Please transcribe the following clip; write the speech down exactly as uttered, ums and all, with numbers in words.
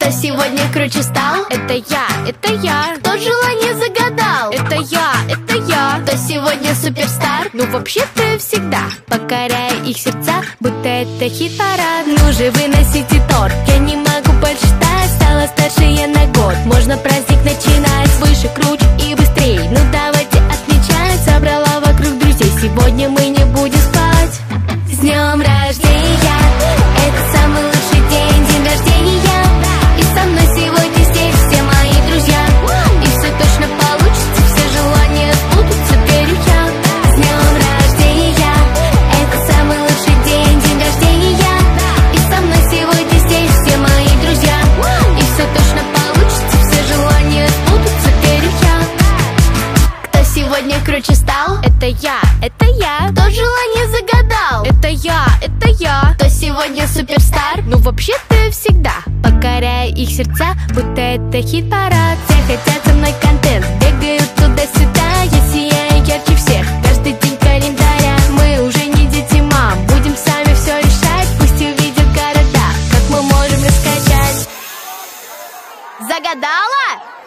Кто сегодня круче стал? Это я, это я. Кто желание загадал? Это я, это я. Кто сегодня суперстар? Ну вообще-то всегда, покоряя их сердца, будто это хит-парад. Ну же, выносите торт, я не могу больше ждать. Стала старше я на год, можно праздник начинать. Выше, круче и быстрей, ну давайте отмечать. Собрала вокруг друзей, сегодня мы не будем спать. С днем рождения, это самый лучший день, день рождения. И со мной сегодня здесь все мои друзья. И все точно получится, все желания сбудутся, верю я. С днем рождения, это самый лучший день, день рождения. И со мной сегодня здесь все мои друзья. И все точно получится, все желания сбудутся, верю я. Кто сегодня круче стал? Это я, это я. Кто желание загадал? Это я, это я. Кто сегодня суперстар? Ну вообще-то всегда, покоряя их сердца, будто это хит-парад. Все хотят со мной контент, бегают туда-сюда. Я сияю ярче всех, каждый день календаря. Мы уже не дети мам, будем сами все решать. Пусть увидят города, как мы можем раскачать. Загадала?